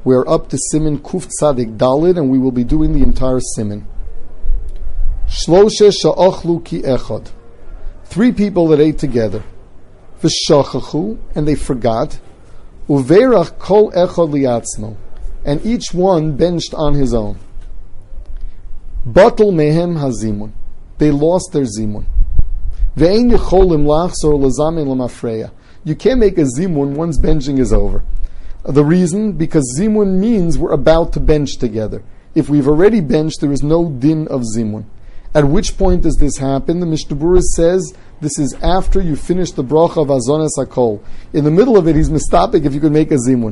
We are up to Siman Kuf Tzadik Dalid, and we will be doing the entire Siman. Shloshe sha'achlu ki echad. 3 people that ate together. V'shachachu, and they forgot. Uveirach kol echad liatzmo, and each one benched on his own. Batal mehem hazimun, they lost their zimun. Ve'ein yecholim lachzor lezamen lemafreya. You can't make a zimun once benching is over. The reason? Because zimun means we're about to bench together. If we've already benched, there is no din of zimun. At which point does this happen? The Mishnah Berurah says this is after you finish the bracha of Azonas HaKol. In the middle of it, he's mistapik if you could make a zimun.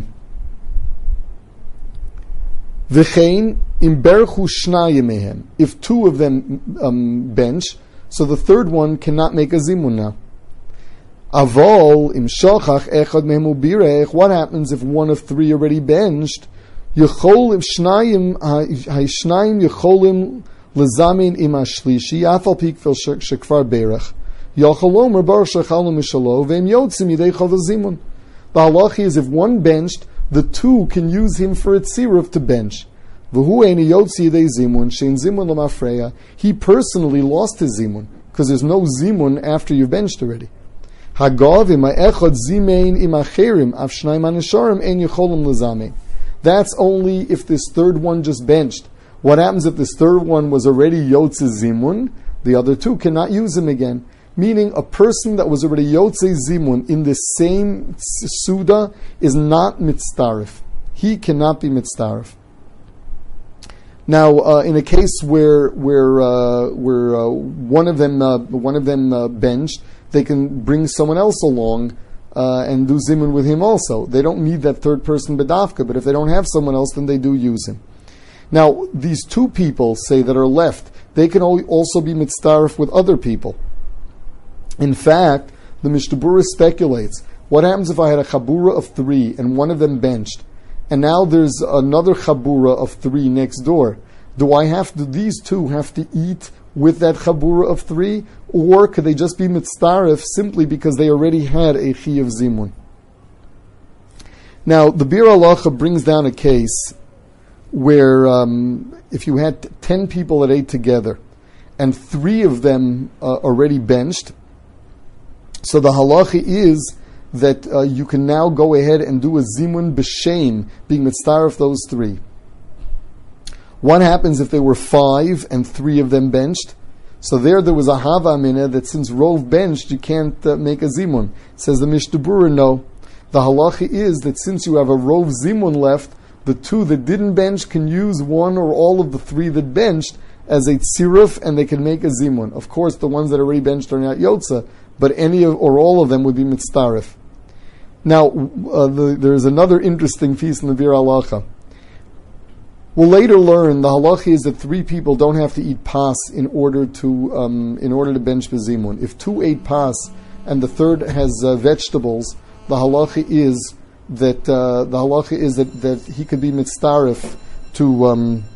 V'chein im berchu shnayim mehem. If 2 of them bench, so the third one cannot make a zimun now. Avol im shachach echad mehem ubirech. What happens if 1 of 3 already benched? Yechol im shnayim haishnayim yecholim lezamin im ashlishi afal pikvel shekvar berach yachalom bar shechalom mishalo ve'im yotzim yidei chol zimun. The halacha is if 1 benched, the 2 can use him for a tziruf to bench. V'hu eini yotzi yidei zimun shein zimun l'mafreya. He personally lost his zimun because there's no zimun after you've benched already. Hagav ima echad zimein ima cherim av shnayim anisharim ein yecholim lezamin. That's only if this third one just benched. What happens if this third one was already Yotze Zimun? The other 2 cannot use him again. Meaning a person that was already Yotze Zimun in the same Suda is not Mitztarif. He cannot be Mitztarif. Now, in a case where one of them benched, they can bring someone else along and do Zimun with him also. They don't need that third person Bedavka, but if they don't have someone else, then they do use him. Now, these 2 people, say, that are left, they can also be mitzdarif with other people. In fact, the Mishnah Berurah speculates, what happens if I had a chabura of 3 and 1 of them benched, and now there's another chabura of 3 next door? These 2 have to eat with that chabura of 3, or could they just be mitzdarif simply because they already had a chi of zimun? Now, the Bir Halacha brings down a case where if you had 10 people that ate together and 3 of them already benched, so the halacha is that you can now go ahead and do a zimun b'shem, being mitzdarif those 3. What happens if there were 5 and 3 of them benched? So there was a hava minah that since Rov benched, you can't make a zimun. Says the Mishnah Berurah, no. The halacha is that since you have a Rov zimun left, the 2 that didn't bench can use 1 or all of the 3 that benched as a tziruf, and they can make a zimun. Of course, the ones that already benched are not yotza, but any or all of them would be mitzdarif. Now, there is another interesting piece in the Bir Halacha. We'll later learn the halacha is that 3 people don't have to eat pas in order to bench bezimun. If 2 ate pas and the third has vegetables, the halacha is that he could be mitzdarif to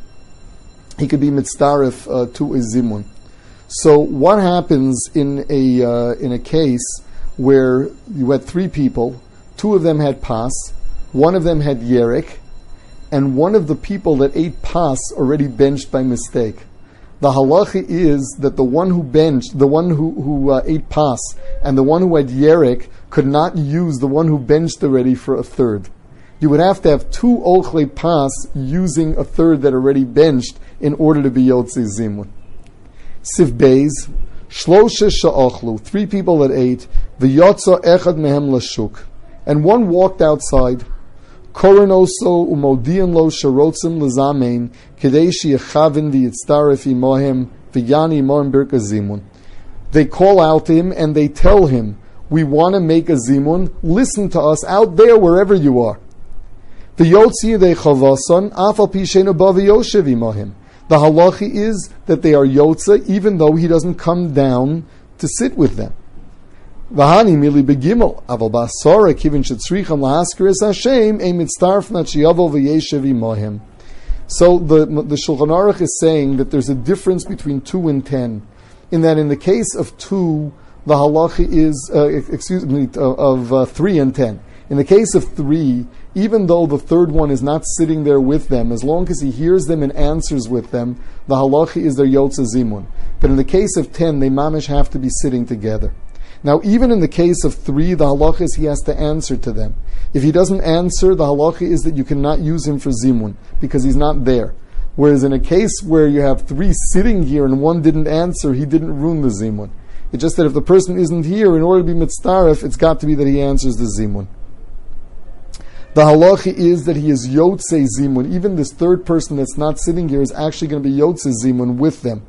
a zimun. So what happens in a case where you had 3 people, 2 of them had pas, 1 of them had yerek, and 1 of the people that ate pas already benched by mistake? The halacha is that the one who benched, the one who ate pas, and the one who had yerek could not use the one who benched already for a third. You would have to have 2 ochle pas using a third that already benched in order to be yotze zimun. Sif beis, shloshe sha'achlu, 3 people that ate, v'yotza echad mehem lashuk, and 1 walked outside. Koronoso umodian lo sharotzim lezamein kedei sheyachavin v'yitzdaref imohem v'yani imohem birka zimun. They call out to him and they tell him, we want to make a zimun, listen to us out there wherever you are. V'yotzi yedei chavason afal pi sheinu ba v'yoshev imohem. The halachi is that they are yotza even though he doesn't come down to sit with them. V'hani mili begimel aval basara kivin shetzricham lahaskiris Hashem ein mitzdarf nachiyavo v'yeshev imohem. So the Shulchan Aruch is saying that there's a difference between 2 and 10, in that in the case of 2, the halacha is of 3 and 10. In the case of 3, even though the third one is not sitting there with them, as long as he hears them and answers with them, the halacha is their yotze zimun. But in the case of 10, they mamish have to be sitting together. Now, even in the case of 3, the halacha is he has to answer to them. If he doesn't answer, the halacha is that you cannot use him for zimun, because he's not there. Whereas in a case where you have 3 sitting here and one didn't answer, he didn't ruin the zimun. It's just that if the person isn't here, in order to be mitzaref, it's got to be that he answers the zimun. The halacha is that he is yotze zimun. Even this third person that's not sitting here is actually going to be yotze zimun with them.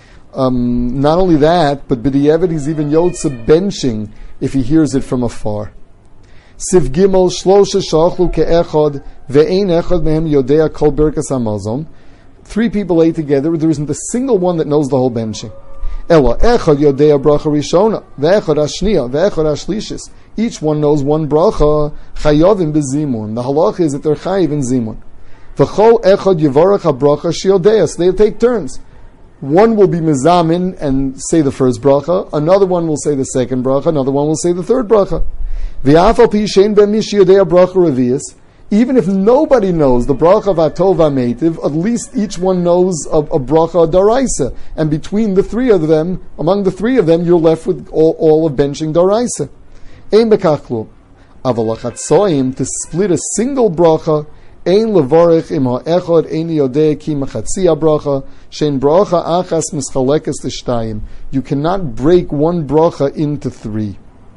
Not only that, but b'di'evet he's even yotze benching if he hears it from afar. Siv Gimel shlosha shachlu ke'echad ve'ein echad mehem yodea kol birkas hamazon. 3 people ate together. There isn't a single one that knows the whole benching. Ella echad yodea bracha rishona ve'echad ashniya ve'echad ashlishis. Each one knows one bracha chayavim bezimun. The halacha is that they're chayiv in zimun. V'chol echad yivarach habracha shiodea. So they take turns. One will be mezamin and say the first bracha. Another one will say the second bracha. Another one will say the third bracha. V'afal pi shein ben mish yodea bracha revius. Even if nobody knows the bracha of atov v'ameitiv, at least each one knows a bracha daraisa. And between the 3 of them, among the 3 of them, you're left with all of benching daraisa. Ein bekach klum. Aval achatzoim, to split a single bracha, ein levarich im ha'echad ein yodea ki machatzi bracha shein bracha achas mischalekes t'shtayim. You cannot break one bracha into 3.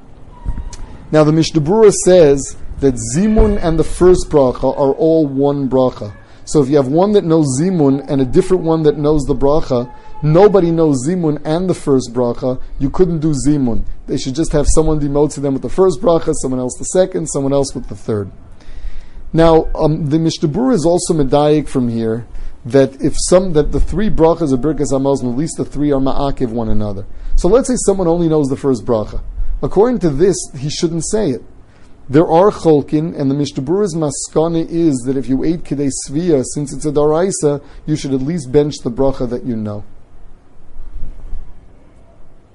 Now the Mishnah Berurah says that zimun and the first bracha are all one bracha. So if you have one that knows zimun and a different one that knows the bracha, nobody knows zimun and the first bracha, you couldn't do zimun. They should just have someone demote to them with the first bracha, someone else the second, someone else with the third. Now, the Mishnah Berurah is also medayik from here that that the 3 brachas of Birkas Hamazon, at least the 3 are ma'akiv one another. So let's say someone only knows the first bracha. According to this, he shouldn't say it. There are cholkin, and the Mishnah Berurah's maskana is that if you ate kedei svia, since it's a daraisa, you should at least bench the bracha that you know.